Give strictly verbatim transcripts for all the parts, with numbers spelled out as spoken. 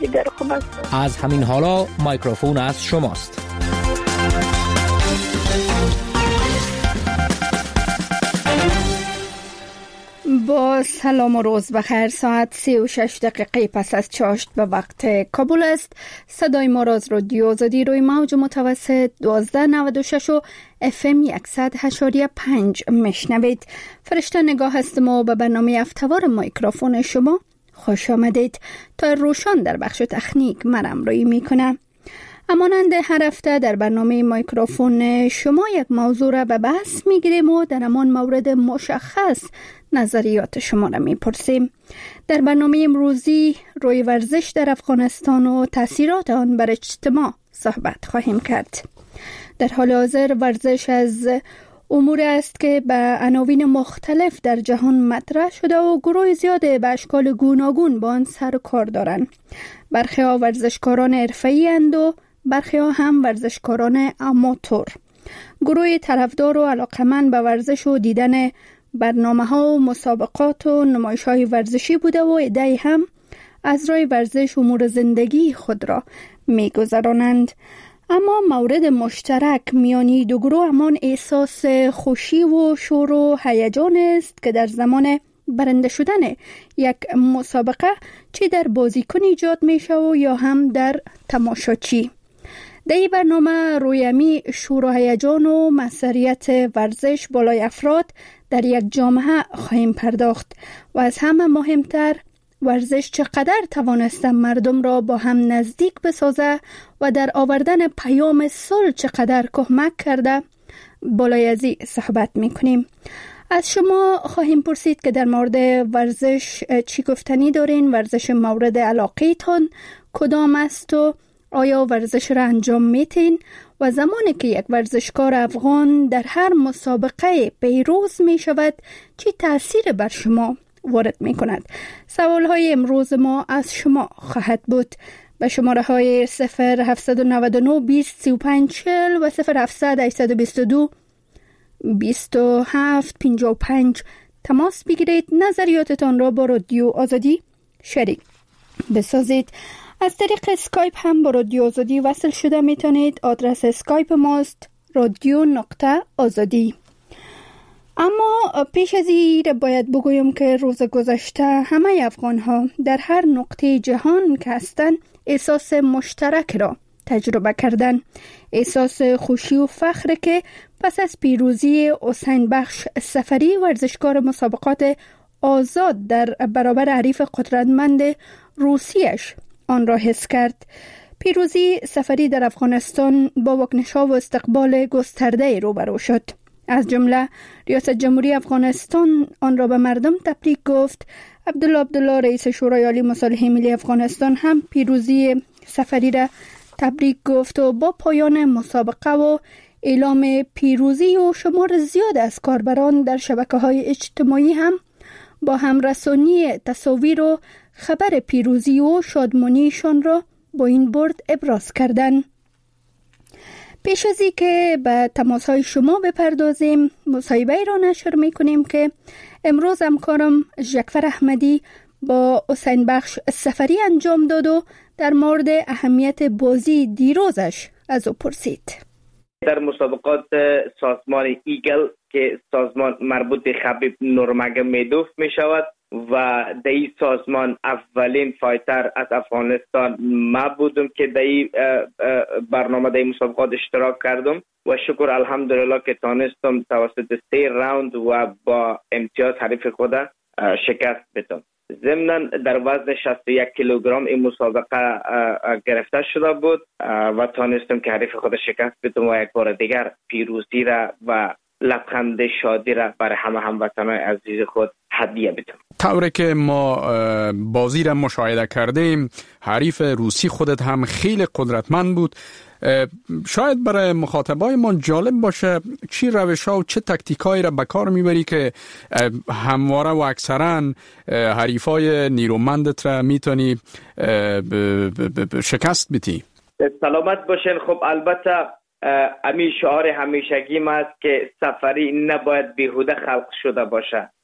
دیگر خوب است. از همین حالا مایکروفون از شماست. با سلام و روز بخیر. ساعت سی و شش دقیقه پس از چاشت به وقت کابل است. صدای ما را از رادیو آزادی روی موج متوسط دوازده نود و شش و اف ام صد و هشت و پنج میشنوید. فرشته نگاه هستم و به برنامه افتوار میکروفون شما خوش آمدید. تا روشان در بخش تکنیک من امرویی میکنم. همانند هر هفته در برنامه میکروفون شما یک موضوع را به بحث میگیریم و در همان مورد مشخص نظریات شما را میپرسیم. در برنامه امروزی روی ورزش در افغانستان و تاثیرات آن بر اجتماع صحبت خواهیم کرد. در حال حاضر ورزش از امور است که به عناوین مختلف در جهان مطرح شده و گروه زیاده به اشکال گوناگون با آن سر و کار دارند. برخی ها ورزشکاران حرفه‌ای اند و برخی ها هم ورزشکاران آماتور. گروه طرفدار و علاقمند به ورزش و دیدن برنامه ها و مسابقات و نمایش های ورزشی بوده و عده‌ای هم از راه ورزش امور زندگی خود را می گذرانند. اما مورد مشترک میانی دو گروه همان احساس خوشی و شور و هیجان است که در زمان برنده شدن یک مسابقه چی در بازیکن ایجاد می شود یا هم در تماشاچی. در این برنامه رویمی شور و هیجان و مسئولیت ورزش بالای افراد در یک جامعه خواهیم پرداخت و از همه مهمتر ورزش چقدر توانسته مردم را با هم نزدیک بسازه و در آوردن پیام صلح چقدر کمک کرده بالای از این صحبت میکنیم. از شما خواهیم پرسید که در مورد ورزش چی گفتنی دارین؟ ورزش مورد علاقه تان کدام است و آیا ورزش را انجام میتین؟ و زمانی که یک ورزشکار افغان در هر مسابقه پیروز می شود چی تأثیر بر شما وارد می کند؟ سوال های امروز ما از شما خواهد بود. به شماره های صفر هفت نه نه بیست سی و پنج چهل و صفر هفتصد هشتصد و بیست و دو بیست و هفت پنجاه و پنج تماس بگیرید. نظریاتتان را با رادیو آزادی شریک بسازید. از طریق اسکایپ هم با رادیو آزادی وصل شده میتونید. آدرس اسکایپ ماست رادیو نقطه آزادی. اما پیش از این باید بگویم که روز گذشته همه افغان ها در هر نقطه جهان که هستند احساس مشترک را تجربه کردن. احساس خوشی و فخر که پس از پیروزی حسین بخش سفری ورزشکار مسابقات آزاد در برابر حریف قدرتمند روسیش آن را حس کرد. پیروزی سفری در افغانستان با واکنش‌ها و استقبال گسترده روبرو شد. از جمله ریاست جمهوری افغانستان آن را به مردم تبریک گفت. عبدالله عبدالله رئیس شورای عالی مصالحه ملی افغانستان هم پیروزی سفری را تبریک گفت و با پایان مسابقه و اعلام پیروزی و شمار زیاد از کاربران در شبکه‌های اجتماعی هم با همرسانی تصاویر و خبر پیروزی و شادمانیشان را با این برد ابراز کردند. پیش از این که به تماس‌های شما بپردازیم مصاحبه‌ای را نشر می‌کنیم که امروز همکارم ژکفر احمدی با حسین بخش سفری انجام داد و در مورد اهمیت بازی دیروزش از او پرسید. در مسابقات سازمان ایگل که سازمان مربوط به خبیب نورمگومدوف می شود و در این سازمان اولین فایتر از افغانستان ما بودم که در این برنامه در این مسابقات اشتراک کردم و شکر الحمدلله که تانستم توسط سه راوند و با امتیاز حریف خود شکست بدم. ضمناً در وزن شصت و یک کیلوگرم این مسابقه گرفته شده بود و تانستم که حریف خود شکست بدم و یک بار دیگر پیروزی را و لبخند شادی را برای همه هموطنان عزیز خود هدیه بدم. طوری که ما بازی را مشاهده کردیم حریف روسی خودت هم خیلی قدرتمند بود. شاید برای مخاطبای ما جالب باشه چی روش‌ها و چه تاکتیکایی را به کار میبری که همواره و اکثرا حریفای نیرومندت را میتونی شکست بدی. سلامت باشین. خب البته امی شعار همیشگیم است که سفری نباید بیهوده خلق شده باشه.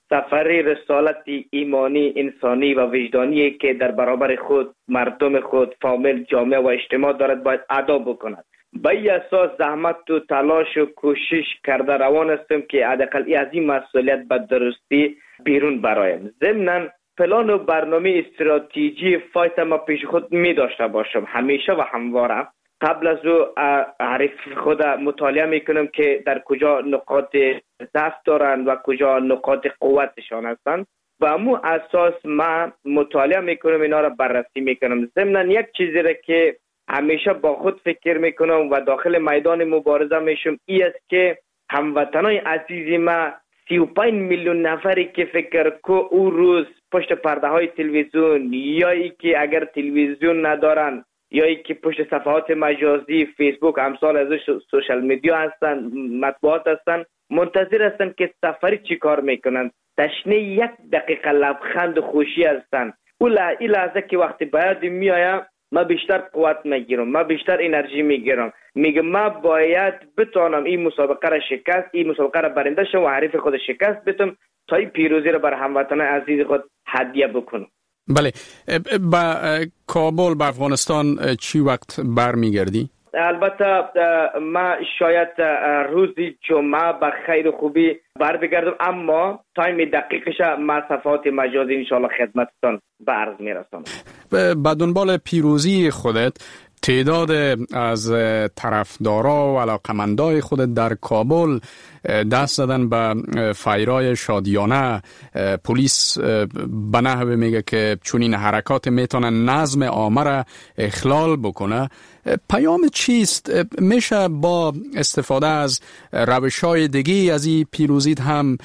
سفر رسالت ایمانی، انسانی و وجدانی که در برابر خود، مردم خود، فامیل، جامعه و اجتماع دارد باید ادا بکند. به این اساس زحمت و تلاش و کوشش کرده روان هستم که حداقل از این مسئولیت به درستی بیرون برایم. ضمناً پلان و برنامه استراتژی فایت ما پیش خود می داشته باشم همیشه و همواره. قبل از او عارف خود مطالعه میکنم که در کجا نقاط ضعف دارند و کجا نقاط قوتشان هستند و امو اساس ما مطالعه میکنم، اینا را بررسی میکنم. ضمناً یک چیزی را که همیشه با خود فکر میکنم و داخل میدان مبارزه میشم ای است که هموطنای عزیز ما سی و پنج میلیون نفری که فکر کو او روز پشت پرده های تلویزیون یا ای که اگر تلویزیون ندارن یا ای که پشت صفحات مجازی فیسبوک امثال از سوشال میدیا هستن، مطبوعات هستن، منتظر هستن که سفری چی کار میکنن. تشنه یک دقیقه لبخند خوشی هستن. اون این لحظه که وقتی باید میایم ما بیشتر قوت میگیرم، ما بیشتر انرژی میگیرم، میگم ما باید بتونم این مسابقه را شکست، این مسابقه را برنده شم و حریف خود شکست بدم تا این پیروزی را بر هموطنان عزیز خود هدیه بکنم. بله، با کابل به افغانستان چی وقت برمیگردی؟ البته ما شاید روز جمعه به خیر خوبی بر بگردم، اما تایم دقیقش ما صفحات مجازی انشاءالله خدمتتان به عرض میرسانم. به دنبال پیروزی خودت تعداد از طرفدارا و علاقمندای خودت در کابل دست زدن به فایرای شادیانه. پلیس به نحوه میگه که چون این حرکات میتونن نظم عامه را اخلال بکنه. پیام چیست؟ میشه با استفاده از روش‌های دیگه از این پیروزیت هم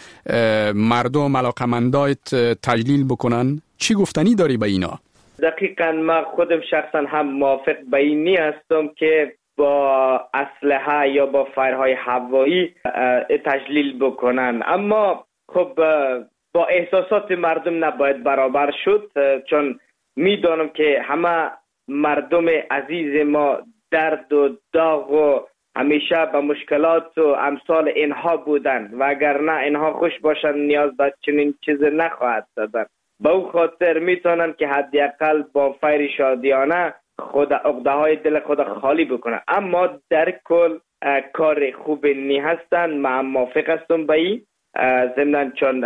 مردم علاقمندایت تجلیل بکنن؟ چی گفتنی داری به اینا؟ دقیقاً ما خودم شخصا هم موافق به اینی هستم که با اسلحه یا با فایرهای هوایی تجلیل بکنن، اما خب با احساسات مردم نباید برابر شد، چون میدانم که همه مردم عزیز ما درد و داغ و همیشه به مشکلات و امثال اینها بودن و اگر نه اینها خوش باشن نیاز به چنین چیز نخواهد دادن. به او خاطر میتونن که حداقل با فیر شادیانه خود عقده های دل خود خالی بکنن، اما در کل کار خوب نی هستن. من موافق هستم به این، ضمناً چون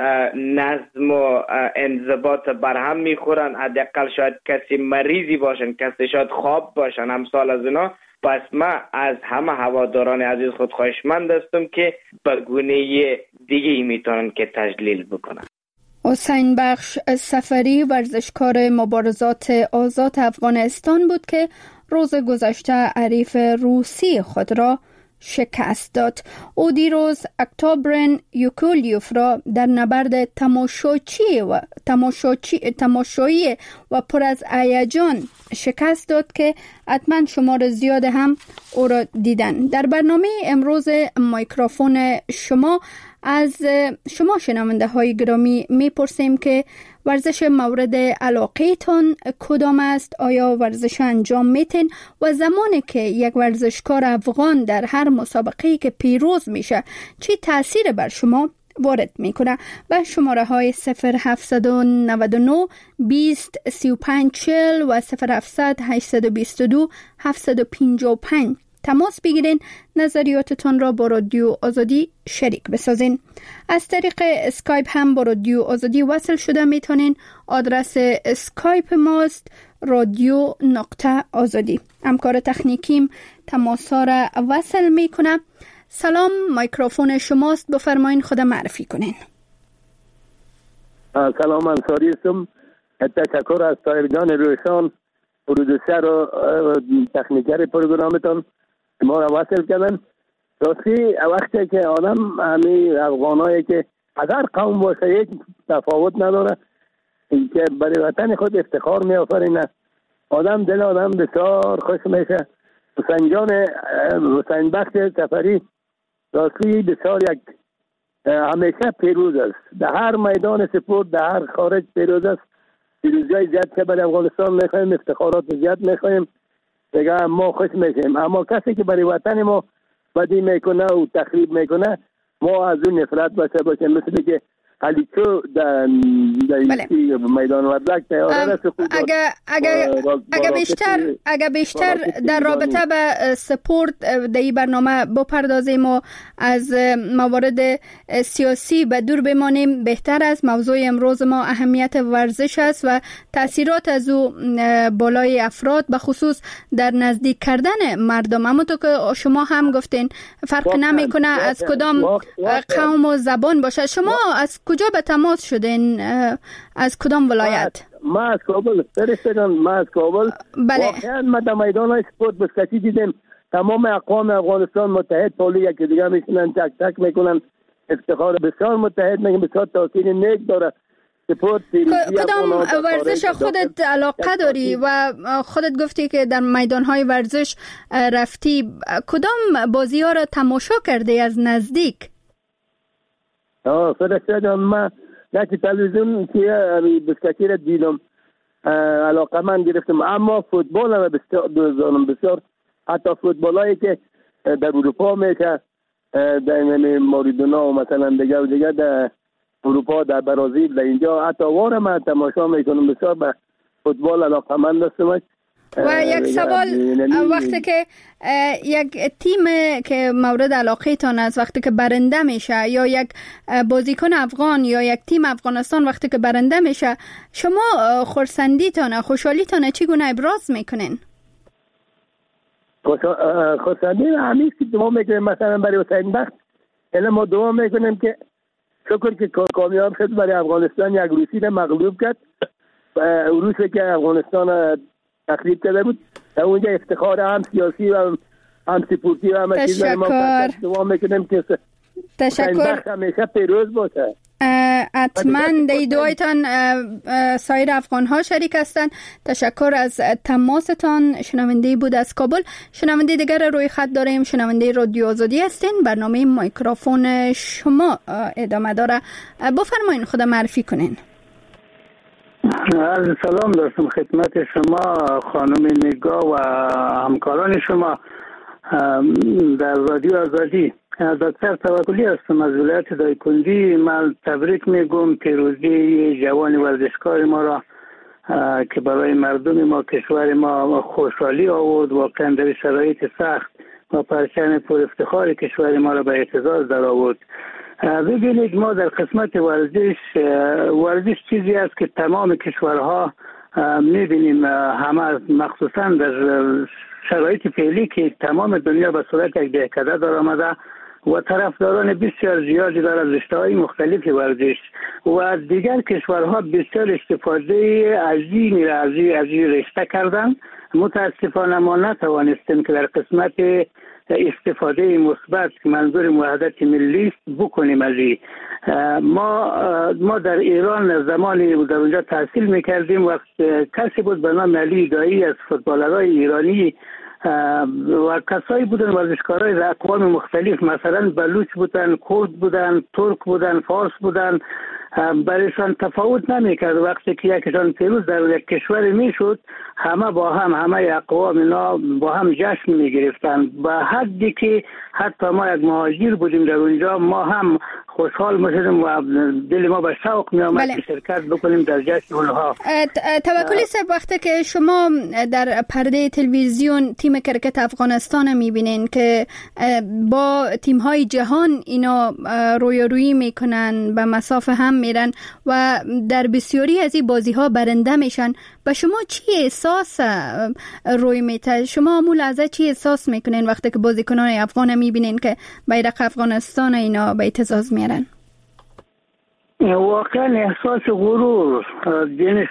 نظم و انضباط برهم میخورن. حداقل شاید کسی مریضی باشن، کسی شاید خواب باشن، امثال از اینا. پس من از همه هواداران عزیز خود خواهشمند هستم که به گونه دیگه میتونن که تجلیل بکنن. حسین بخش سفری ورزشکار مبارزات آزاد افغانستان بود که روز گذشته حریف روسی خود را شکست داد. او دیروز اکتبرن یوکولیوف را در نبرد تماشاچی و تماشاچی تماشایی و پر از هیجان شکست داد که حتما شمار زیاد هم او را دیدن. در برنامه امروز میکروفون شما از شما شنونده های گرامی میپرسیم که ورزش مورد علاقه تان کدام است؟ آیا ورزش انجام میتین؟ و زمانی که یک ورزشکار افغان در هر مسابقه‌ای که پیروز میشه چی تأثیر بر شما وارد میکنه؟ و شماره های صفر هفت نه نه بیست سی و پنج چهل و صفر هفتصد هشتصد و بیست و دو هفتصد و پنجاه و پنج تماس بگیرین، نظریاتتان را با رادیو آزادی شریک بسازین. از طریق اسکایپ هم با رادیو آزادی وصل شده میتونین. آدرس اسکایپ ماست رادیو نقطه آزادی. همکار تکنیکیم تماسا را وصل میکنه. سلام، میکروفون شماست، بفرمایین خود معرفی کنین. سلام، انصاری هستم. تشکر از طاهر جان روشان، پرودوسر و تکنیکر پروگرامتان ما را وصل کردن. راستی وقتی که آدم همی افغانایی که از هر قوم باشه یک تفاوت نداره، این که برای وطن خود افتخار می آفرینه، آدم دل آدم بسیار خوش میشه. حسین جان حسین بخش سفری راستی بسیار یک همیشه پیروز است، در هر میدان سپورت در هر خارج پیروز است. پیروزی زیاد که برای افغانستان میخوایم، افتخارات زیاد میخوایم، دیگه ما خوش میشیم. اما کسی که برای وطن ما بدی میکنه و تخریب میکنه ما از اون نفرت باشه باشه مثل که علیچو در در میدان وردک تیاره است. اگر اگر اگر بیشتر اگر بیشتر در رابطه به سپورت در این برنامه بپردازیم و از موارد سیاسی به دور بمانیم بهتر است. موضوع امروز ما اهمیت ورزش است و تاثیرات از او بالای افراد به خصوص در نزدیک کردن مردم. اما تو که شما هم گفتین فرق نمیکنه از کدام قوم و زبان باشه. شما از کجا به تماس شدین؟ از کدام ولایت؟ ما از کابل فرستادن. ما از کابل. بله. واقعا ما در میدان های سپورت بسکتی دیدیم تمام اقوام افغانستان متحد پالی یکی دیگه میشنن، تک تک میکنن، افتخار بسیار متحد میگن، بسیار تاثیر نیک داره. سپورت کدام ورزش خودت علاقه داری و خودت گفتی که در میدان های ورزش رفتی، کدام بازی ها را تماشا کرده از نزدیک؟ آه فرستادم. ما در تلویزیون که بسکتی را دیدم، علاقه من گرفتم. اما فوتبال هم بسیار دوزانم، بسیار حتی فوتبال هایی که در اروپا میشه، در ماریدونا و مثلا دیگه و دیگه در اروپا، در برازیل، در اینجا حتی وارم من تماشا میکنم. بسیار به فوتبال علاقه من دستم. و یک سوال، وقتی که یک تیم که مورد علاقه تان است وقتی که برنده میشه، یا یک بازیکن افغان یا یک تیم افغانستان وقتی که برنده میشه، شما خرسندی تان، خوشحالی تان چگونه ابراز میکنین؟ خرسندی همیشه که دعا میکنیم مثلا برای حسین بخت، یعنی ما دعا میکنیم که شکر که کامیاب شد برای افغانستان، یک روسی را مغلوب کرد. روسی که افغانستان تخریب کرده بود، اونجا افتخار هم سیاسی و هم سپورتی و همه چیز ما دعا میکنیم که تشکر همیشه پیروز باشه. حتما در دعایتان سایر افغان ها شریک هستند. تشکر از تماستان. شنونده بود از کابل. شنونده دیگر روی خط داریم. شنونده رادیو آزادی هستین. برنامه میکروفون شما ادامه داره. بفرمایین خود معرفی کنین. عرض سلام داشتم خدمت شما خانم نگاه و همکاران شما در رادیو آزادی. دکتر توکلی هستم از ولایت دایکنډي. من تبریک میگم پیروزی جوان ورزشکار ما را که برای مردم ما کشور ما خوشحالی آورد، واقعا در شرایط سخت و پرچم پر افتخار کشور ما را به اعتزاز در آورد. ببینید ما در قسمت ورزش ورزش چیزی است که تمام کشورها میبینیم، همه مخصوصا در شرایط فعلی که تمام دنیا به صورت یک دهکده در آمده و طرفداران بسیار زیادی در از رشته‌های مختلف ورزش و دیگر کشورها بسیار استفاده عظیمی را از این رشته کردند. متاسفانه ما نتوانستیم که در قسمت استفاده مثبت که منظور وحدت ملی است بکنیم از این. ما ما در ایران زمانی در اونجا تحصیل میکردیم، وقت کسی بود به نام علی دایی از فوتبالرهای ایرانی و کسایی بودن ورزشکارای از اقوام مختلف، مثلا بلوچ بودن، کرد بودن، ترک بودن، فارس بودن، برایشان تفاوت نمیکرد. وقتی که یکشان پیروز در یک کشور میشد، همه با هم، همه اقوام اینا با هم جشن میگرفتن، به حدی که حتی ما یک مهاجر بودیم در اونجا، ما هم خوشحال میشدیم و دل ما به شوق میامد که شرکت بکنیم در جشن اونها. توکلی صاحب، وقتی که شما در پرده تلویزیون تیم کرکت افغانستان میبینین که با تیم‌های جهان اینا رویارویی میکنن، به مسافه هم میرن و در بسیاری از این بازی‌ها برنده میشن، به شما چی احساس روی میته؟ شما مو لحظه چی احساس میکنین وقتی که بازیکنان افغان میبینین که بیرق افغانستان اینا به اعتزاز میارن؟ واقعا احساس غرور، یعنی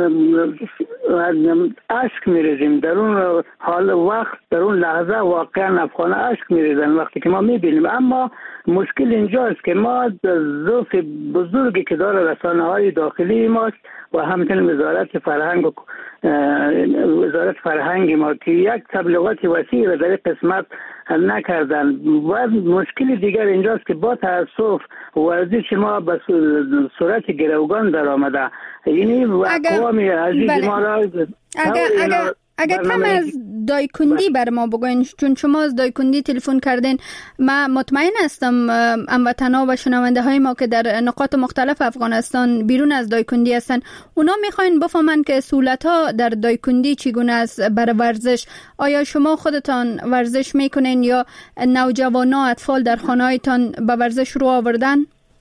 اشک میریزیم در اون حال وقت، در اون لحظه واقعا افغان اشک میریزن وقتی که ما میبینیم. اما مشکل اینجاست که ما ضعف بزرگی که داره رسانه های داخلی ماست و همچنین وزارت فرهنگ و وزارت فرهنگ ما که یک تبلیغات وسیع را در قسمت نکردن. و مشکل دیگر اینجاست که با تاسف ورزش ما به صورت گروگان در آمده، یعنی اقوام عزیز ما را اگر اگر کم از دایکندی بر ما بگوین، چون شما از دایکندی تلفن کردین. من مطمئن هستم هموطنا و شنونده های ما که در نقاط مختلف افغانستان بیرون از دایکندی هستن، اونا میخواین بفهمن که سهولت ها در دایکندی چگونه است برای ورزش. آیا شما خودتان ورزش میکنین یا نوجوانا اطفال در خانه هایتان به ورزش رو آوردن؟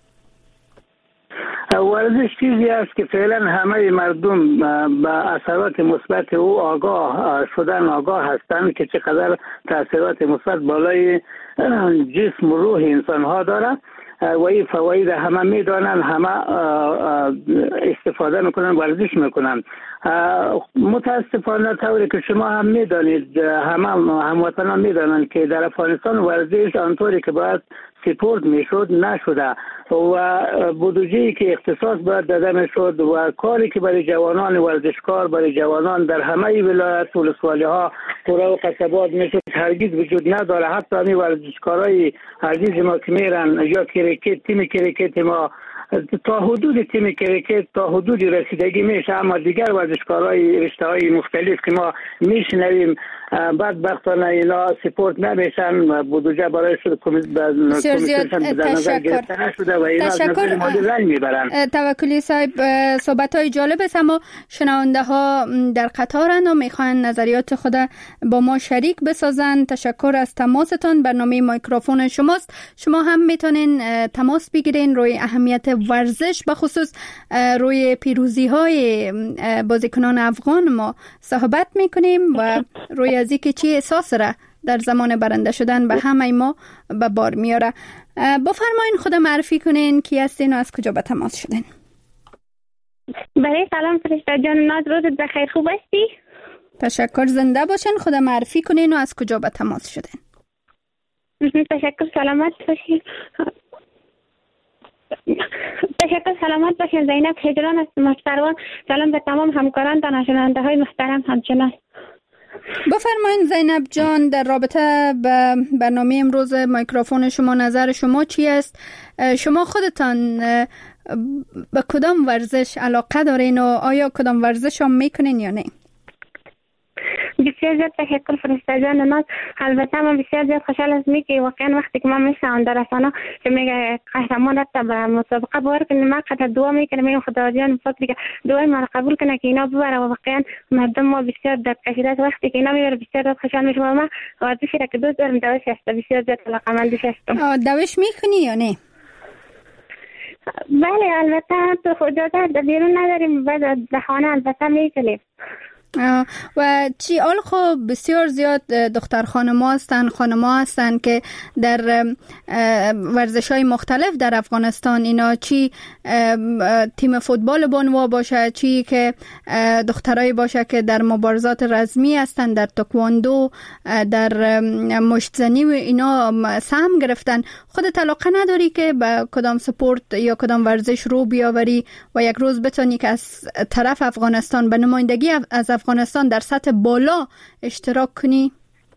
ورزش چیزی است که فعلا همه مردم به اثرات مثبت او آگاه شدن، آگاه هستند که چقدر تاثیرات مثبت بالای جسم و روح انسان ها داره و این فواید همه میدانن، همه استفاده میکنن، ورزش میکنن. متاسفانه طوری که شما هم میدانید، همه هموطنان میدانن که در افغانستان ورزش آنطوری که باید سپورت میشد نشده و بودجه‌ای که اختصاص باید داده میشد و کاری که برای جوانان ورزشکار، برای جوانان در همه ولایت و ولسوالی‌ها، قرى و قصبات میشد هرگز وجود نداره. حتی همین ورزشکارای عزیز ما که میرن یا کریکت، تیم کریکت ما تا حدود تیم کریکت تا حدود رسیدگی میشه، اما دیگر ورزشکارای رشته‌های مختلف که ما میشنویم بدبختانه اینا سپورت نمیشن، بودجه برای شد کمیسیون در نظر گرفته نشده و اینا از نظر مالی رنج میبرن. توکلی صاحب، صحبت های جالب است، اما شنونده ها در قطارند و میخوان نظریات خود با ما شریک بسازن. تشکر از تماستان. برنامه میکروفون شماست. شما هم میتونین تماس بگیرین روی اهمیت ورزش، به خصوص روی پیروزی های بازیکنان افغان ما صحبت میکنیم و روی از اینکه چی احساس را در زمان برنده شدن به همه ما به بار میاره. بفرمایین خود معرفی کنین کی هستین و از کجا به تماس شدین. برای سلام فرشته جان، ناز روزت بخیر، خوب هستی؟ تشکر، زنده باشین. خود معرفی کنین و از کجا به تماس شدین. تشکر، سلامت باشین. تشکر، سلامت باشین. زینب هجران است، محترم. سلام به تمام همکاران و شنونده های محترم همچنان. بفرمایید زینب جان، در رابطه به برنامه امروز میکروفون شما نظر شما چی است؟ شما خودتان به کدام ورزش علاقه دارین و آیا کدام ورزش هم میکنین یا نه؟ بسیار زیاد تشکر فرشته جان ناز. البته من بسیار زیاد خوشحال هستم که واقعا وقتی که من میشنوم در رسانه که میگه قهرمان رفته به مسابقه باور کنید، من قطعا دعا میکنم میگم خدا جان فکر که دعای من قبول کنه که اینا ببره و واقعا مردم ما بسیار درد کشیده است. وقتی که اینا میبره بسیار زیاد خوشحال میشم. من ورزشی را که دوست دارم دوش است، بسیار زیاد علاقه‌مندش هستم. دوش میکنی یا نه؟ بله البته تو خود در بیرون نداریم، بعد در خانه البته میکنیم. و چی آل خب بسیار زیاد دختر خانما هستن، خانما هستن که در ورزش های مختلف در افغانستان، اینا چی تیم فوتبال بانوا باشه، چی که دخترای باشه که در مبارزات رزمی هستن، در تکواندو، در مشتزنی و اینا سهم گرفتن. خودت علاقه نداری که به کدام سپورت یا کدام ورزش رو بیاوری و یک روز بتونی که از طرف افغانستان به نمایندگی از افغانستان در سطح بالا اشتراک کنی؟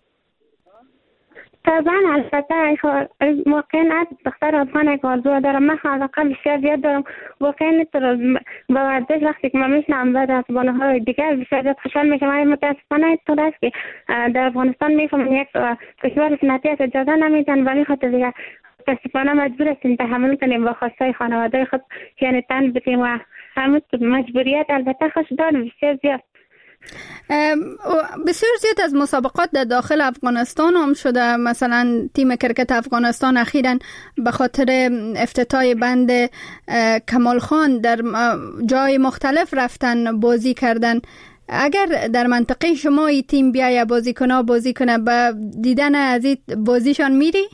طبعا البته واقعا دختر افغان یک آرزو دارم. من علاقه بسیار زیاد دارم واقعا با ورزش. وقتی که من میشنم بعد از بانوهای دیگر بسیار زیاد خوشحال میشم. من متاسفانه طور است که در افغانستان میفهمم یک کشور سنتی است، اجازه نمیدن و میخواد دیگر متاسفانه مجبور هستیم تحمل کنیم با خواستهای خانواده خود، یعنی تن بدیم و همون مجبوریت البته خوش دارم بسیار زیاد. بسیار زیاد از مسابقات در داخل افغانستان هم شده. مثلا تیم کرکت افغانستان اخیراً به خاطر افتتاح بند کمال خان در جای مختلف رفتن بازی کردن. اگر در منطقه شما این تیم بیایه بازی کنه بازی کنه به دیدن از این بازیشان میری؟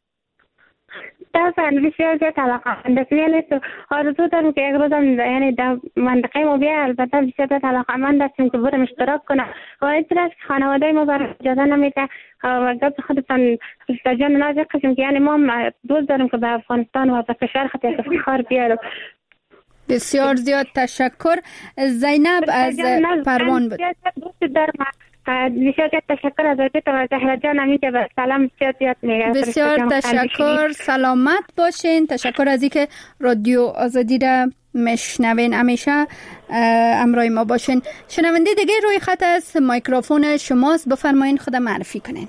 طبعا بسیار زیاد علاقه‌مند هستم، یعنی آرزو دارم که یک روزم یعنی در منطقه ما بیاید. البته بسیار زیاد علاقه‌مند هستم که برم اشتراک کنم و اینطور است که خانواده ما برای اجازه نمیده و گفت خودتان فرشته جان ناز قسم که یعنی ما دوست دارم که به افغانستان و به کشور خود یک افتخار بیارم. بسیار زیاد تشکر. زینب از پروان بود. دوست دارم بسیار تشکر از وقت و زهرا جان همین که به سلام بسیار زیاد میگم. بسیار تشکر، سلامت باشین. تشکر از اینکه رادیو آزادی را میشنوین. همیشه همراه ما باشین. شنونده دیگه روی خط است، میکروفون شماست، بفرمایین خود معرفی کنین.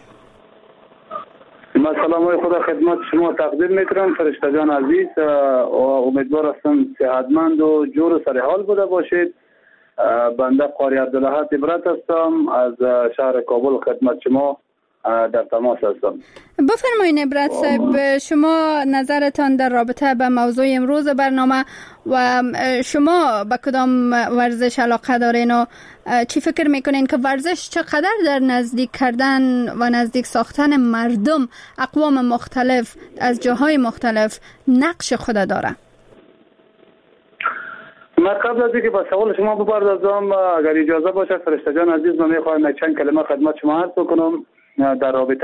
سلام های خدا خدمت شما تقدیم میکنم فرشته جان عزیز و امیدوار هستم صحتمند و جور و سر حال بوده باشید. بنده قاری عبدالأحد عبرت هستم از شهر کابل، خدمت شما در تماس هستم. بفرمایید عبرت صاحب، شما نظرتان در رابطه به موضوع امروز برنامه و شما به کدام ورزش علاقه دارین و چی فکر میکنین که ورزش چقدر در نزدیک کردن و نزدیک ساختن مردم اقوام مختلف از جاهای مختلف نقش خود داره؟ من قبل از اینکه به سوال شما بپردازم اگر اجازه باشه فرشته جان عزیز، من میخوایم چند کلمه خدمت شما عرض کنم در رابطه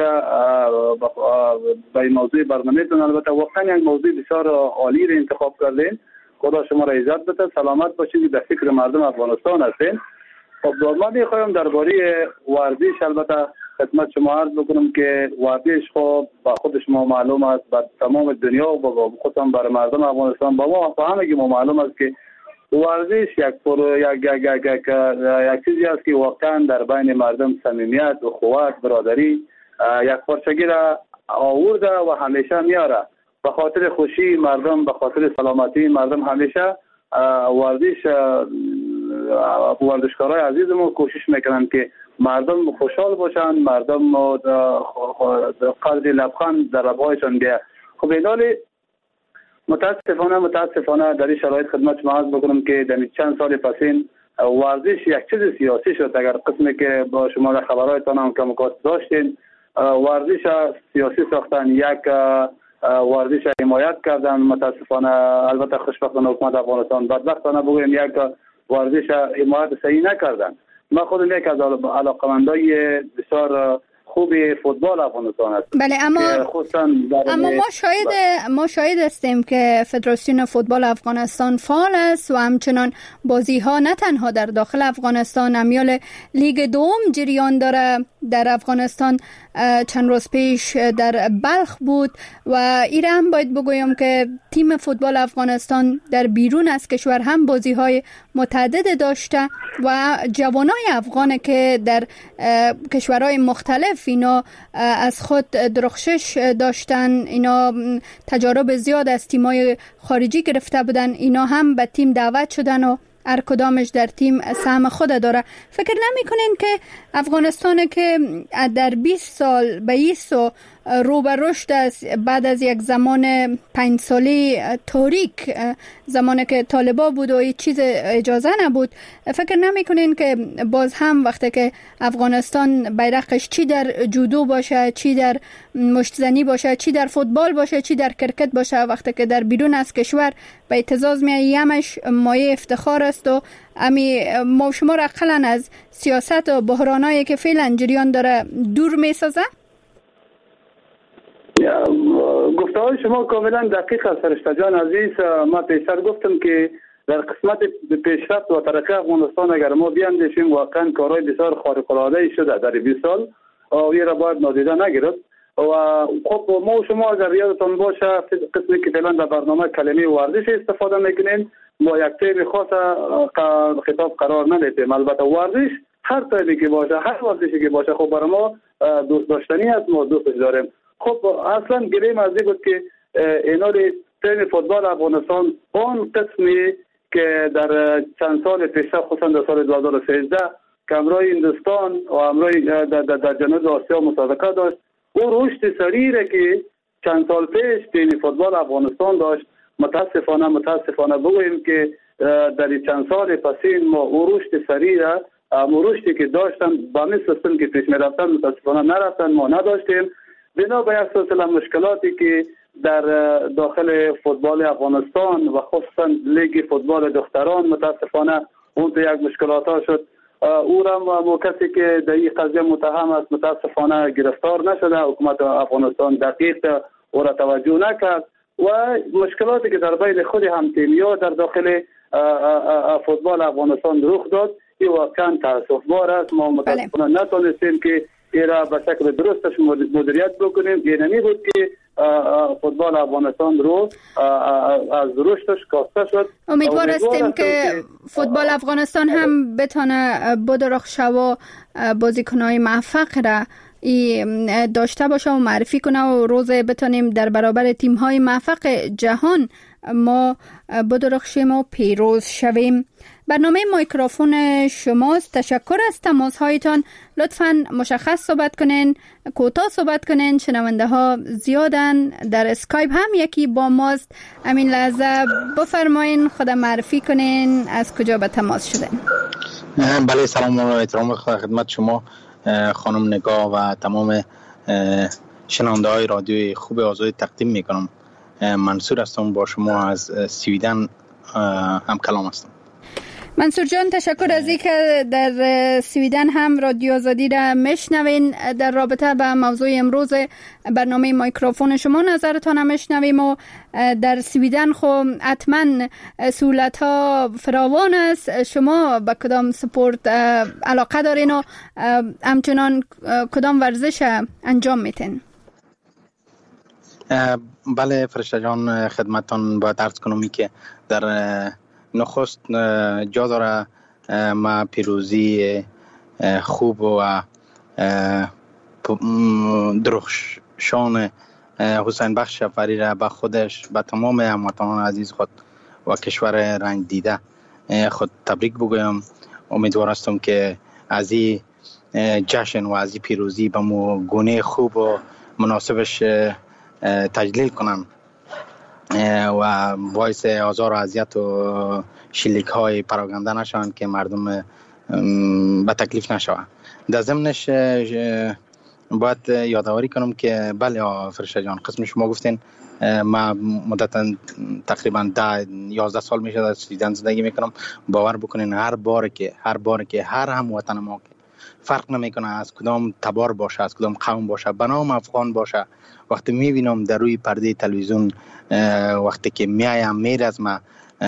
با این موضوع برنامه‌تون. البته واقعا یک موضوع بسیار عالی رو انتخاب کردین. خدا شما را عزت بده، سلامت باشید، در فکر مردم افغانستان هستین. خب من میخوایم درباره ورزش البته خدمت شما عرض بکنم که ورزش خب با خود شما معلوم است، با تمام دنیا و با خودم برای مردم افغانستان با ما همه ما معلوم است که ورزش یک پر یک یک یک یک یک چیزی است که واقعا در بین مردم صمیمیت و اخوت برادری یک پارچگی را آورده و همیشه میاره. به خاطر خوشی مردم، به خاطر سلامتی مردم همیشه ورزش ورزشکارای عزیزمون کوشش میکنن که مردم خوشحال باشن، مردم قدر لبخند در لبهایشان بیاد. خب اینالی متاسفانه متاسفانه در این شرایط خدمت شما عرض بکنم که در چند سال پسین ورزش یک چیز سیاسی شد. اگر قسمی که با شما در خبرهایتان هم کمکات داشتین، ورزش سیاسی ساختن، یک ورزش حمایت کردن. متاسفانه البته خوشبختانه حکومت افغانستان بدبختانه بگویم یک ورزش حمایت صحیح نکردن. من خودم یک از علاقه‌مندای بسیار خوبی فوتبال افغانستان است. بله، اما اما ما شاهد ما شاهد هستیم که فدراسیون فوتبال افغانستان فعال است و همچنان بازی ها نه تنها در داخل افغانستان، امیال لیگ دوم جریان داره. در افغانستان چند روز پیش در بلخ بود و ایره هم باید بگویم که تیم فوتبال افغانستان در بیرون از کشور هم بازی های متعدد داشته و جوانای افغان که در کشورهای مختلف اینا از خود درخشش داشتن، اینا تجارب زیاد از تیمای خارجی گرفته بودن، اینا هم به تیم دعوت شدن و هر کدامش در تیم سهم خود داره. فکر نمی کنین که افغانستان که در بیست سال به ایسو رو به رشد است بعد از یک زمان پنج سالی تاریک، زمانی که طالبا بود و هیچ چیز اجازه نبود، فکر نمی کنین که باز هم وقتی که افغانستان بیرقش چی در جودو باشه، چی در مشتزنی باشه، چی در فوتبال باشه، چی در کرکت باشه، وقتی که در بیرون از کشور به اعتزاز میایه همش مایه افتخار است و امی ما شما را اقلا از سیاست و بحرانایی که فعلا جریان داره دور میسازه؟ گفته های شما کاملا دقیق است فرشته جان عزیز. ما پیشتر گفتم که در قسمت پیشرفت و ترقی افغانستان اگر ما بیاندیشیم واقعا کارهای بسیار خارق العاده شده در بیست سال و این را باید نادیده نگرفت. و خب ما و شما اگر یادتان باشه قسمی که فعلا در برنامه کلمه ورزش استفاده میکنیم، ما یک تیم خاص خطاب قرار نمیدیم. البته ورزش هر تیمی که باشه، هر ورزشی که باشه خب برای ما دوست داشتنی است، ما دوستش داریم. خب اصلا گریم از این بود که اینا تیم فوتبال افغانستان اون قسمی که در چند سال پیشتر خصوصا در سال دو هزار و سیزده که امروی هندوستان و امروی در, در, در جنوب آسیا مسابقه داشت، او رشد سریعه که چند سال پیش تیم فوتبال افغانستان داشت. متاسفانه متاسفانه بگوییم که در چند سال پسین ما او رشد سریعه اما رشدی که داشتن با همین سیستم که پیش می رفتن متاسفانه نرفتن، ما نداشتیم. بنا به یک سلسله مشکلاتی که در داخل فوتبال افغانستان و خصوصا لیگ فوتبال دختران متاسفانه اون تو یک مشکلات ها شد. او را مو کسی که در این قضیه متهم است متاسفانه گرفتار نشده. حکومت افغانستان دقیق او را توجه نکرد و مشکلاتی که در بین خود هم تیم‌ها در داخل فوتبال افغانستان رخ داد این واقعا تأسف‌بار است. ما متاسفانه نتونستیم که این را به شکل درستش مدیریت بکنیم. این نمی بود که فوتبال افغانستان رو از رشدش کاسته شد. امیدوار هستیم که فوتبال افغانستان هم بتونه بدرخشه و بازیکنای موفق را داشته باشه و معرفی کنه و روز بتونیم در برابر تیم‌های موفق جهان ما بدرخشیم و پیروز شویم. برنامه میکروفون شماست. تشکر از تماس هایتان. لطفاً مشخص صحبت کنین، کوتاه صحبت کنین. شنونده ها زیادن. در اسکایپ هم یکی با ماست. امین لحظه بفرمایین خود معرفی کنین، از کجا به تماس شدین. بله، سلام و احترام خدمت شما خانم نگاه و تمام شنونده های رادیوی خوب آزادی تقدیم میکنم. منصور هستم، با شما از سویدن هم کلام هستم. منصور جان، تشکر از اینکه در سویدن هم رادیو آزادی را میشنوین. در رابطه با موضوع امروز برنامه میکروفون شما نظرتان هم میشنویم و در سویدن خو حتما سهولت ها فراوان است. شما به کدام سپورت علاقه دارین و همچنان کدام ورزش انجام میتین؟ بله فرشته جان، خدمتان باید عرض کنم که در نخست جا داره ما پیروزی خوب و درخشان حسین بخش شفری را به خودش، به تمام هموطنان عزیز خود و کشور رنگ دیده خود تبریک بگویم. امیدوار هستم که از این جشن و از این پیروزی به مو گونه خوب و مناسبش تجلیل کنم و باعث آزار و اذیت و شلیک های پراکنده نشوند که مردم به تکلیف نشوند. در ضمنش باید یادآوری کنم که بله فرشته جان، قسم شما گفتین ما مدت تقریبا ده یازده سال میشه در سویدن زندگی میکنم. باور بکنین هر بار که هر بار که هر هموطن ما که فرق نمیکنه از کدام تبار باشه، از کدام قوم باشه، بنام افغان باشه، وقتی میبینم در روی پرده تلویزیون وقتی که میایم میرزم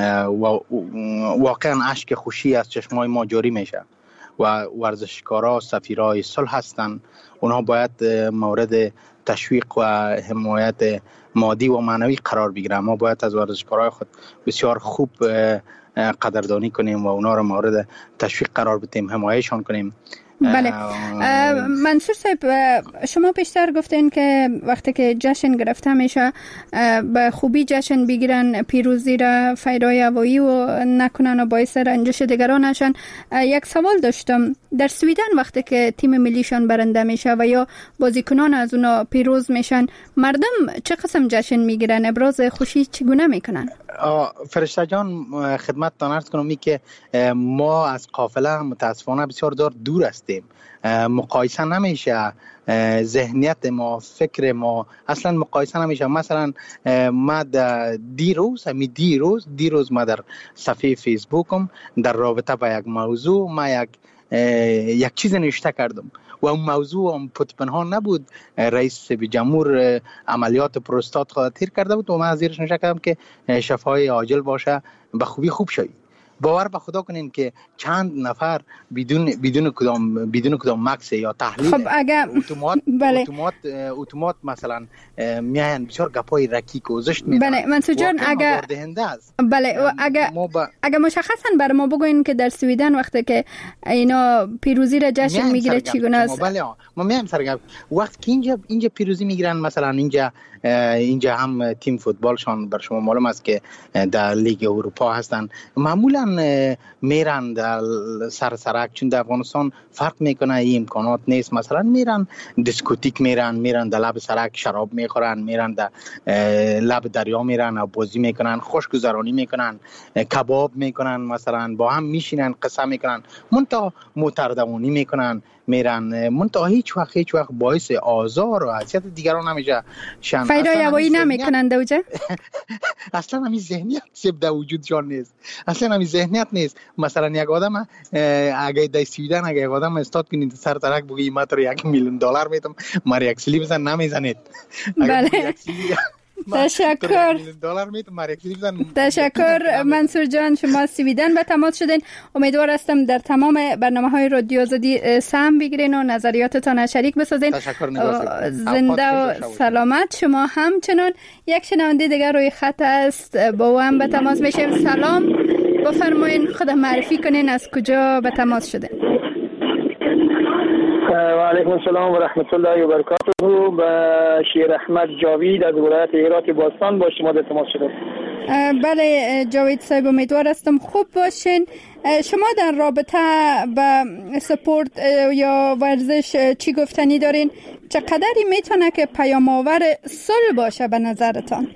واقعا اشک خوشی از چشمای ما جاری میشه و ورزشکارا سفیرای صلح هستند. اونها باید مورد تشویق و حمایت مادی و معنوی قرار بگیرن. ما باید از ورزشکارای خود بسیار خوب قدردانی کنیم و اونا را مورد تشویق قرار بدیم، حمایتشان کنیم. بله منصور صاحب، شما پیشتر گفتین که وقتی که جشن گرفته میشه به خوبی جشن بگیرن، پیروزی را فیرای هوایی و نکنن و باعث رنجش دیگران نشن. یک سوال داشتم، در سویدن وقتی که تیم ملیشان برنده میشه و یا بازیکنان از اونا پیروز میشن، مردم چه قسم جشن میگیرن؟ ابراز خوشی چگونه میکنن؟ فرشته جان، خدمتتان عرض کنم که ما از قافله متاسفانه بسیار دور دور هستیم. مقایسه نمیشه ذهنیت ما، فکر ما اصلا مقایسه نمیشه. مثلا ما دیروز همی دیروز دیروز ما در صفحه فیسبوکم در رابطه با یک موضوع ما یک یک چیز نوشته کردم و اون موضوع هم پتپنهان نبود. رئیس جمهور عملیات پروستات خود تیر کرده بود و من زیرش نوشته کردم که شفای عاجل باشه، به خوبی خوب شوی. باور به خدا کنین که چند نفر بدون بدون کدام بدون کدام مکس یا تحلیل خب اگه اتومات بله. اتومات اتومات مثلا میان بسیار گپای رکیک و زشت میدن. بله منصور جان، اگه بله و اگه با... اگه مشخصا بر ما بگوین که در سویدن وقتی که اینا پیروزی را جشن میگیره چگونه است؟ بله ما میام سرگرم وقت که اینجا اینجا پیروزی میگیرن، مثلا اینجا اینجا هم تیم فوتبالشان بر شما معلوم است که در لیگ اروپا هستن، معمولا میرن در سر سرک، چون در افغانستان فرق میکنه این امکانات نیست. مثلا میرن دیسکوتیک، میرن میرن در لب سرک شراب میخورن، میرن در لب دریا میرن و بازی میکنن، خوشگذرانی میکنن، کباب میکنن، مثلا با هم میشینن قصه میکنن، منتها موتردوانی میکنن، میرن منتها هیچ وقت هیچ وقت باعث آزار و اذیت دیگران نمیشه. فایده هوایی نمیکنن دوجه. اصلا همین ذهنیت سب در وجودشان نیست، اصلا همین ذهنیت نیست. مثلا یک آدم اگه در سویدن اگه یک آدم استاد کنید سر ترک بگی ما تو یک میلیون دلار میدم، ما یک سلی بزن نمیزنید. بله تشکر دلار میتونم معرفی بدن. تشکر منصور جان، شما سویدن به تماس شدین. امیدوار هستم در تمام برنامه‌های رادیو آزادی سهم بگیرین و نظریاتتان شریک بسازین. تشکر نگاه. زنده و سلامت شما همچنان. یک شنونده دیگر روی خط است، با او هم به تماس میشیم. سلام، بفرمایین خود معرفی کنین، از کجا به تماس شدین؟ و علیکم السلام و رحمت الله و برکاته. با شیر احمد جاوید از ولایت هرات باستان با شما در تماس شدم. بله جاوید صاحب، امیدوار هستم خوب باشین. شما در رابطه با سپورت یا ورزش چی گفتنی دارین؟ چقدری میتونه که پیام آور صلح باشه به نظرتان؟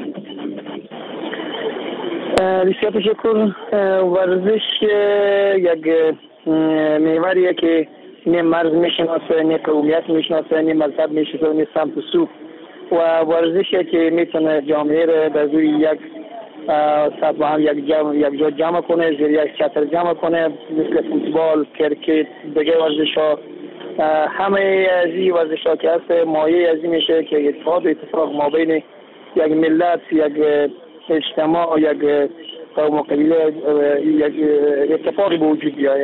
بسیار تشکر. ورزش یک محوریه که نه مرز میشناسه، نه قومیت میشناسه، نه مذهب میشناسه، نه سمت و سو، و ورزشی که میتونه جامعه را در روی یک سطح با هم یک جمع یک جا جمع کنه، زیر یک چتر جمع کنه، مثل فوتبال، کرکت، دیگه ورزش ها. همه از این ورزش ها که هست مایه از این میشه که اتحاد و اتفاق ما بین یک ملت، یک اجتماع، یک قوم و قبیله، یک اتفاقی به وجود بیاید.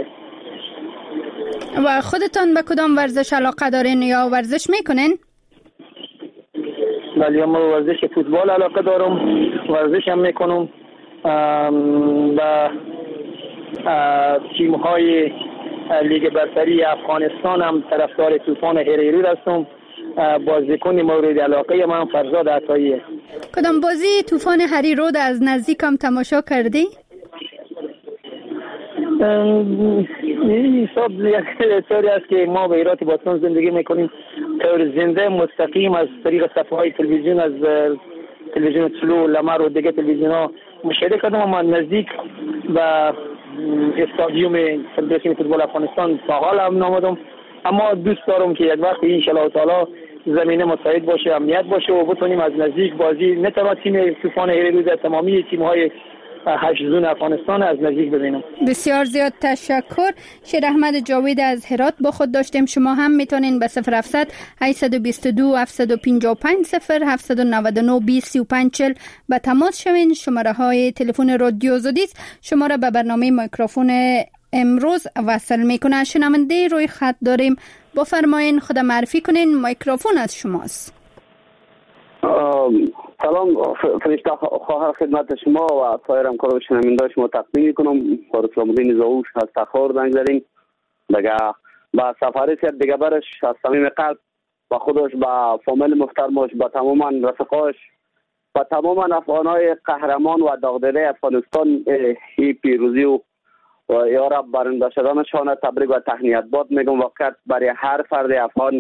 و خودتان به کدام ورزش علاقه دارین یا ورزش میکنین؟ بله، من ورزش فوتبال علاقه دارم، ورزش هم میکنم. و تیم های لیگ برتری افغانستان هم طرفدار طوفان هریرود هستم. بازیکن مورد علاقه من فرزاد عطایی. کدام بازی طوفان هریرود از نزدیک هم تماشا کردی؟ این حساب یک طوری است که ما به هرات باستان زندگی میکنیم، طور زنده مستقیم از طریق صفحه های تلویزیون، از تلویزیون طلوع لمر و دیگه تلویزیون ها مشاهده کردم. اما نزدیک و استادیوم فدراسیون فوتبال افغانستان تا حال هم نامدم، اما دوست دارم که یک وقت ان شاء الله تعالی زمینه مساعد باشه، امنیت باشه و بتونیم از نزدیک بازی نه تنها تیم طوفان هریرود، تمامی تیم های هشت زون افغانستان از نزدیک ببینم. بسیار زیاد تشکر. شیر احمد جاوید از هرات با خود داشتیم. شما هم میتونین به صفر هفتصد هشتصد و بیست و دو هفتصد و پنجاه و پنج صفر هفتصد و نود و نه بیست و پنج چهل به تماس شوین. شماره های تلفن رادیو آزادی شما را به برنامه میکروفون امروز وصل میکنه. شنونده روی خط داریم، بفرمایین خود معرفی کنین، میکروفون از شماست. سلام فرشته خواهر خدمت شما و سایر همکاران شنونده شما تقدیم میکنم. فارس الدین زاوش از تخار زنگ زدیم دیگه با سفاری سر دیگه برش از صمیم قلب با خودش، با فامیل محترمش، با تمام رفقاش، با تمام افغانای قهرمان و داغدله افغانستان ای پیروزی و و یا رب برنده شدنشان تبریک و تهنیت باد میگم. واقعا برای هر فرد افغان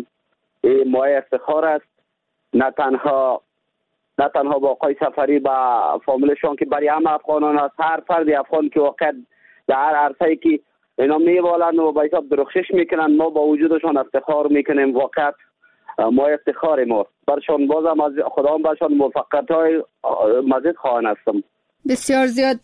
مایه افتخار است، نه تنها نه تنها با آقای سفری با فامیلشان که برای همه افغانان است، هر فرد افغان که واقعا در هر عرصه‌ای که اینا میوالن و با حساب درخشش میکنن، ما با وجودشان افتخار میکنیم. واقعا ما افتخار ما برشان، بازم از خدا برشان موفقیت‌های مزید خواهان هستم. بسیار زیاد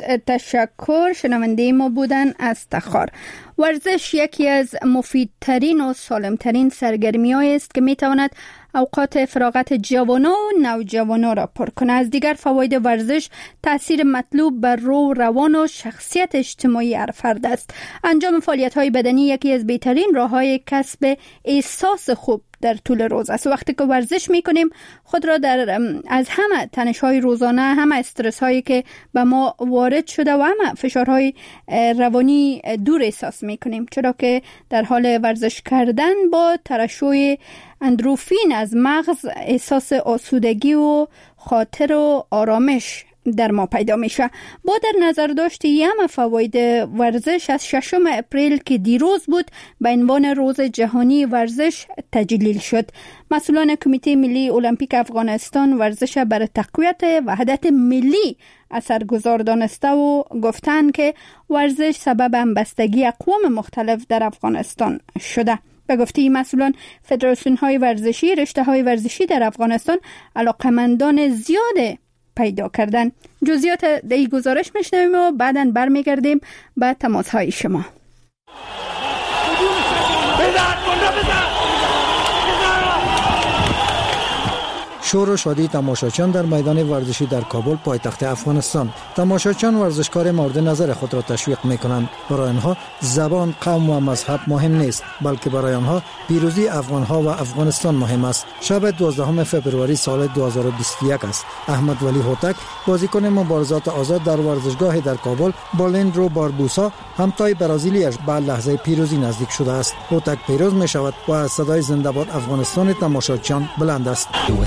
تشکر. شنونده ما بودن از تخار. ورزش یکی از مفیدترین و سالمترین سرگرمی‌هایی است که میتواند اوقات فراغت جوانان و نوجوانان را پر کنه. از دیگر فواید ورزش تاثیر مطلوب بر روح، روان و شخصیت اجتماعی هر فرد است. انجام فعالیت‌های بدنی یکی از بهترین راه‌های کسب احساس خوب در طول روز است. وقتی که ورزش میکنیم خود را در از همه تنش‌های روزانه، همه استرس‌هایی که به ما وارد شده و همه فشارهای روانی دور احساس میکنیم، چرا که در حال ورزش کردن با ترشح اندروفین از مغز احساس آسودگی و خاطر و آرامش در ما پیدا میشه. با در نظر داشت همه فواید ورزش از ششم اپریل که دیروز بود به عنوان روز جهانی ورزش تجلیل شد. مسئولان کمیته ملی المپیک افغانستان ورزش برای تقویت وحدت ملی اثرگذار دانسته و گفتند که ورزش سبب همبستگی اقوام مختلف در افغانستان شده. به گفته مسئولان، فدراسیون های ورزشی، رشته های ورزشی در افغانستان علاقمندان زیاد پیدا کردن. جزئیات در این گزارش میشنویم و بعداً برمیگردیم به تماس های شما. شور و شادی تماشاچیان در میدان ورزشی در کابل پایتخت افغانستان. تماشاچیان ورزشکار مورد نظر خود را تشویق می‌کنند. برای آنها زبان، قوم و مذهب مهم نیست، بلکه برای آنها پیروزی افغان‌ها و افغانستان مهم است. شب دوازدهم فوریه سال دو هزار و بیست و یک است. احمد ولی هوتک بازیکن مبارزات آزاد در ورزشگاه در کابل با لندرو باربوسا همتای برازیلیش به لحظه پیروزی نزدیک شده است. هوتک پیروز می شود و از صدای زنده باد افغانستان تماشاچیان بلند است.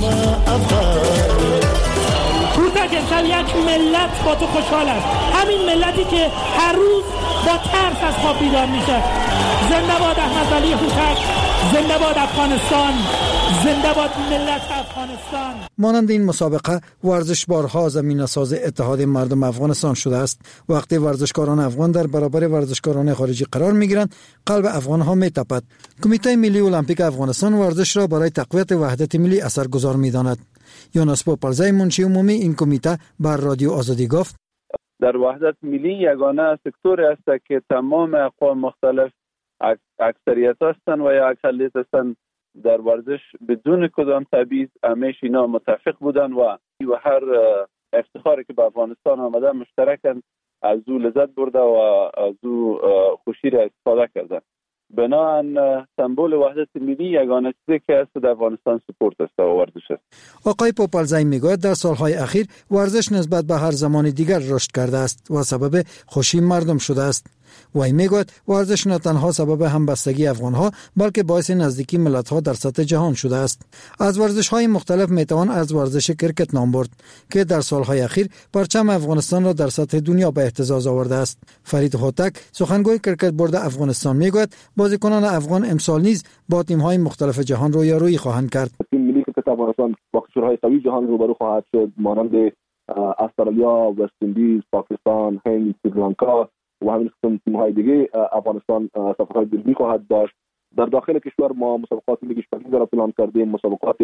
هوتک امشب یک ملت با تو خوشحال است، همین ملتی که هر روز با ترس از خواب بیدار میشه. زنده باد احمد ولی هوتک، زنده باد افغانستان، زنده باد ملت افغانستان. مانند این مسابقه ورزش بارها زمینه‌ساز اتحاد مردم افغانستان شده است. وقتی ورزشکاران افغان در برابر ورزشکاران خارجی قرار میگیرند، قلب افغان‌ها میتپد. کمیته ملی المپیک افغانستان ورزش را برای تقویت وحدت ملی اثرگذار می‌داند. یونس پوپلزای منشی عمومی این کمیته بر رادیو آزادی گفت: در وحدت ملی یگانه سکتوری است که تمام اقوام مختلف اکثریت هستند و یا اقلیت هستند در ورزش بدون کدام تبعیض همیشه اینا متفق بودن و و هر افتخاری که به افغانستان آمده مشترکاً از او لذت برده و از او خوشی را استفاده کردن. بنابراین سمبل وحدت ملی یگانه چیزی که است در افغانستان سپورت است و ورزش است. آقای پوپلزای میگوید در سالهای اخیر ورزش نسبت به هر زمان دیگر رشد کرده است و سبب خوشی مردم شده است. وی میگوید ورزش نه تنها سبب همبستگی افغانها بلکه باعث نزدیکی ملت‌ها در سطح جهان شده است. از ورزش‌های مختلف میتوان از ورزش کرکت نام برد که در سالهای اخیر پرچم افغانستان را در سطح دنیا به اهتزاز آورده است. فرید هوتک سخنگوی کرکت بورد افغانستان میگوید بازیکنان افغان امسال نیز با تیم‌های مختلف جهان رویارویی خواهند کرد. تیم ملی کرکت افغانستان با کشورهای قوی جهان روبرو خواهد شد، مانند استرالیا، وست اندیز، پاکستان، هند، سریلانکا و همین قسم تیم‌های دیگه. افغانستان سفرهای بیرونی خواهد داشت. در داخل کشور ما مسابقات لیگ شپږم را پلان کردیم، مسابقات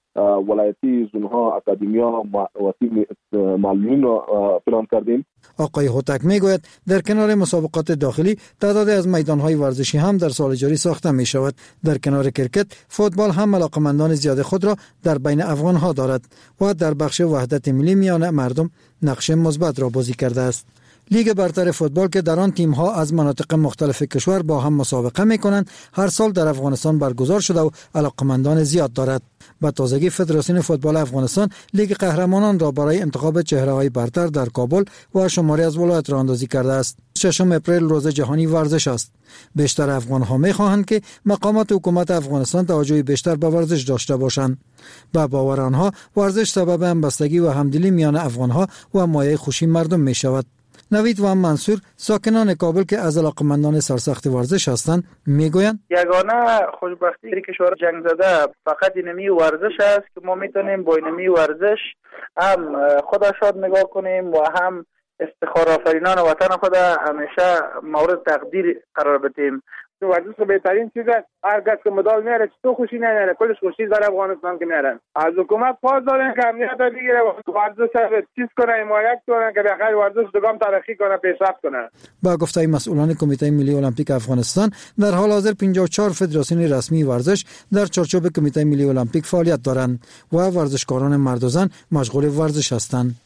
ولایتی، زونها، اکادمیا و تیم معلولین را پلان کردیم. آقای هوتک میگوید در کنار مسابقات داخلی تعدادی از میدان‌های ورزشی هم در سال جاری ساخته می شود. در کنار کرکت، فوتبال هم علاقمندان زیاد خود را در بین افغان‌ها دارد و در بخش وحدت ملی میان مردم نقش مثبت را بازی کرده است. لیگ برتر فوتبال که در آن تیم‌ها از مناطق مختلف کشور با هم مسابقه می‌کنند، هر سال در افغانستان برگزار شده و علاقمندان زیاد دارد. به تازگی فدراسیون فوتبال افغانستان لیگ قهرمانان را برای انتخاب چهره‌های برتر در کابل و شماری از ولایات راه اندازی کرده است. ششم اپریل روز جهانی ورزش است. بیشتر افغان‌ها می‌خواهند که مقامات حکومت افغانستان توجه بیشتر به ورزش داشته باشند. با باور آنها ورزش سبب همبستگی و همدلی میان افغان‌ها و مایه خوشی مردم می‌شود. نوید و منصور ساکنان کابل که از علاقمندان سرسخت ورزش هستند میگویند یگانه خوشبختی کشور جنگ زده فقط اینمی ورزش است که ما میتونیم با اینمی ورزش هم خدا شاد نگاه کنیم و هم افتخار آفرینان وطن خود همیشه مورد تقدیر قرار بدیم. ورزش بهترین چیز است. هر کس که مدال میاره تو خوشی نمیاره، کلش خوشی در افغانستان که میارن. از حکومت پاس دارن که امنیت بگیره و ورزش چیز کنه، حمایت کنه که بخیر ورزش دوام ترقی کنه، پیشرفت کنه. با گفته مسئولان کمیته ملی المپیک افغانستان در حال حاضر پنجاه و چهار فدراسیون رسمی ورزش در چارچوب کمیته ملی المپیک فعالیت دارند و ورزشکاران مرد و زن مشغول ورزش هستند.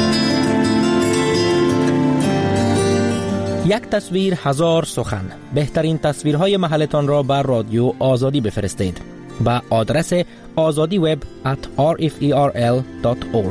یک تصویر هزار سخن. بهترین تصویرهای محلتان را بر رادیو آزادی بفرستید با آدرس آزادی وب ات آر اف ای آر ال دات اورگ.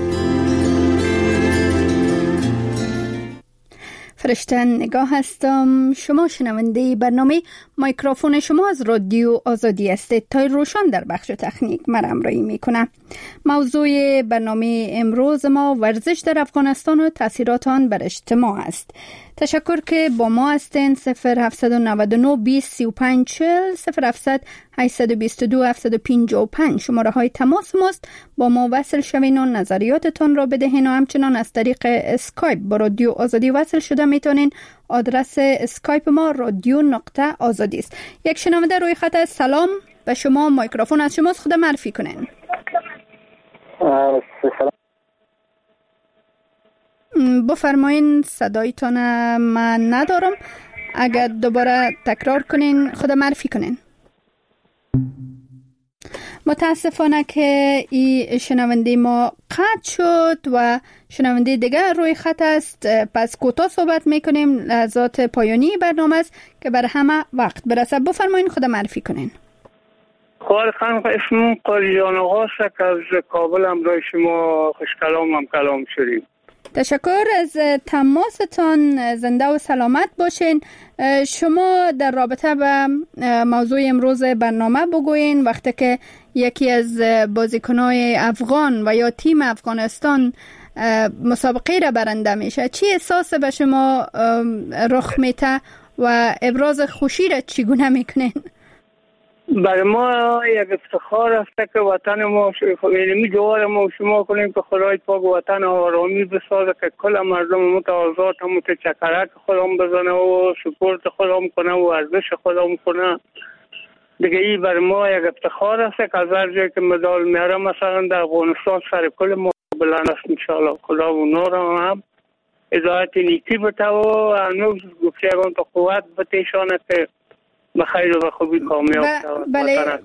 فرشته نگاه هستم. شما شنونده برنامه میکروفون شما از رادیو آزادی هستید. تا روشن در بخش تکنیک مرا همراهی میکنه. موضوع برنامه امروز ما ورزش در افغانستان و تاثیرات آن بر اجتماع است. تشکر که با ما هستین. صفر هفت نه نه بیست سی و پنج چهل صفر هفت هشت دو دو هفت پنج پنج شماره های تماس ماست. با ما وصل شوین و نظریاتتان را بدهین و همچنان از طریق اسکایپ با رادیو آزادی وصل شده میتونین. آدرس اسکایپ ما رادیو نقطه آزادی است. یک شنونده روی خط. سلام به شما، میکروفون از شماست، خود معرفی کنین. سلام. بفرمایین، صدایتان من ندارم. اگر دوباره تکرار کنین خود معرفی کنین. متاسفانه که این شنونده ما قطع شد و شنونده دیگر روی خط است. پس کوتاه صحبت میکنیم. لحظات پایانی برنامه است که بر همه وقت برسه. بفرمایید خود معرفی کنین. خوار خان اسم قالیان آقا است که از کابل همراه شما خوش کلام هم کلام شدیم. تشکر از تماستان. زنده و سلامت باشین. شما در رابطه به موضوع امروز برنامه بگوین. وقتی که یکی از بازیکنای افغان و یا تیم افغانستان مسابقه را برنده میشه، چی احساس به شما رخ میده و ابراز خوشی را چگونه میکنین؟ برای ما یک افتخار است که وطن ما علمی جوار ما شما کنیم که خدای پاک وطن آرامی بسازه که کل مردم متعاضات هم متچکرک خودم بزنه و سپورت خودم کنه و ارزش خودم کنه. دیگه این برای ما یک افتخار است که از هر جایی که مدال میاره مثلا در افغانستان سر کل ما بلند است. انشاءالله خدا اونا را هم هدایت نیکی بده و هنوز گفته اگران تا قوت بتیشانه که بخیر و خوبی کامیاب شود. بله.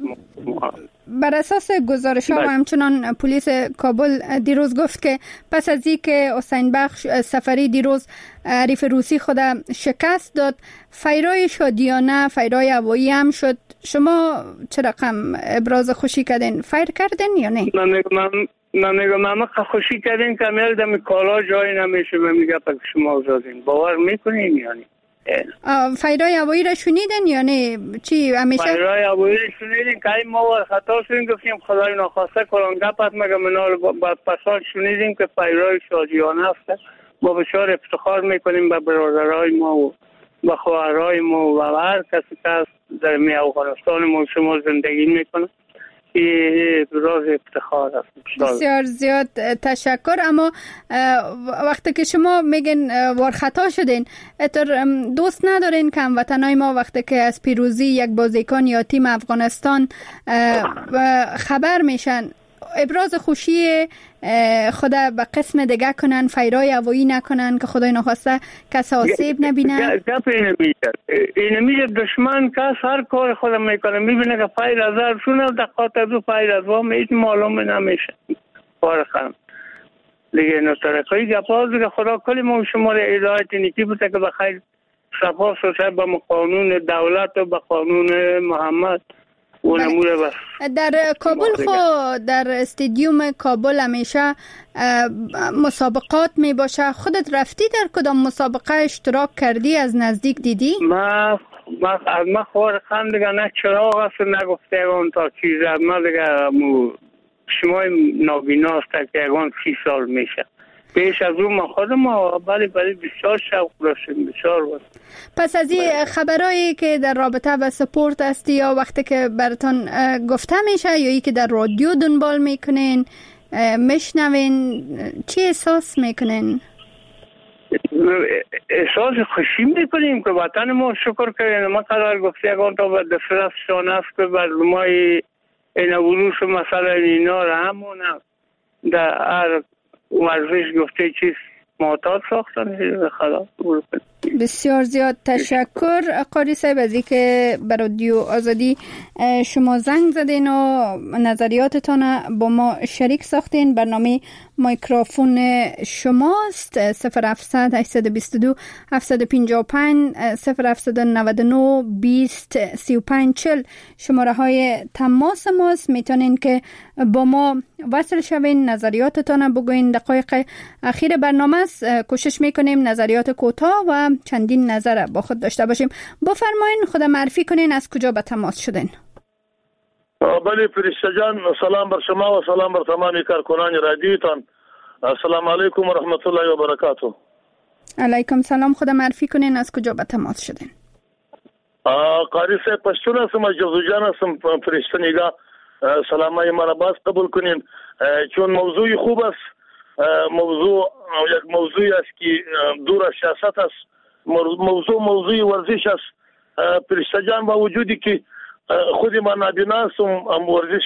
بر اساس گزارش ها و همچنان پلیس کابل دیروز گفت که پس از اینکه حسین بخش سفری دیروز حریف روسی خود شکست داد، فیرای شادیانه، فیرای هوایی هم شد. شما چه رقم ابراز خوشی کردین؟ فیر کردین یا نه؟ من میگم من میگم من خوشی کردین که میل دم کالا جای نمیشه. من میگم که شما زادین باور میکنین یعنی فیرای هوایی را شنیدن یا نه؟ چی همیشه فیرای هوایی را شنیدین که ما خطا شدیم گفتیم خدای ناخواسته کلان گپت مگه منال بعد پسال شنیدیم که فیرای شادیانه است. ما بسیار افتخار میکنیم به برادرای ما و به خواهرای ما و هر کسی که در می افغانستان ما شما زندگی میکنه. این راز افتخار است. بسیار زیاد تشکر. اما وقتی که شما میگن وار خطا شدین، اتر دوست ندارین که هموطنای ما وقتی که از پیروزی یک بازیکن یا تیم افغانستان خبر میشن ابراز خوشی خدا به قسم دیگه کنن، فیرای هوایی نکنن که خدای نخواسته کس آسیب نبینه؟ گپ اینه میشه اینه میشه دشمن کس هر کار خودم میکنه میبینه که فیر از هر شونه دقات از او فیر از وام ایت معلوم نمیشه. بارخم دیگه نطرقی گپ ها دیگه خدا کلی ما شما را هدایت نیکی بوده که بخیر صفا سوشه به قانون دولت و به قانون محمد در کابل خو در استادیوم کابل همیشه مسابقات می باشه. خودت رفتی در کدام مسابقه اشتراک کردی؟ از نزدیک دیدی؟ ما ما از ما خور خند دیگه نه چراغ است نگفته اون تا چیز ما دیگه شما نابینا است که اون سی سال میشه. پیش از اون ما خودم ولی ولی بسیار شوق داشتیم بسیار بود. پس از این خبرایی که در رابطه با سپورت هستی یا وقتی که براتون گفته میشه یا ای که در رادیو دنبال میکنین میشنوین چی احساس میکنین؟ احساس خوشی میکنیم که وطن ما شکر کنیم. ما قرار گفته اگران تا به دفرست شانه است که بر ما این وروش مثلا اینا را همون در هر ورزش گفته چیز معتاد ساختن. خلاص بسیار زیاد تشکر قاری صاحب از اینکه به رادیو آزادی شما زنگ زدین و نظریاتتان با ما شریک ساختین. برنامه میکروفون شماست. صفر هفتصد هشتصد و بیست و دو هفتصد و پنجاه و پنج صفر هفتصد و نود و نه بیست سی و پنج چهل شماره های تماس ماست. میتونین که با ما وصل شوین، نظریاتتان بگوین. دقایق اخیر برنامه است. کوشش میکنیم نظریات کوتاه و چندین نظر با خود داشته باشیم. بفرمایین خود معرفی کنین از کجا به تماس شدین. بله فرشته جان، سلام بر شما و سلام بر تمامی کارکنان رادیوتان. السلام علیکم و رحمت الله و برکاته. علیکم سلام. خود معرفی کنین از کجا به تماس شدین. قاری صاحب پشتون هستم، از جوزو جان هستم. فرشته نگاه سلامای مرا باز قبول کنین چون موضوع خوب است. موضوع یک موضوعی است که دور از سیاست است. موضوع موضوع ورزش است. فرشته جان با وجودی که خودی من نابینا هستم ورزش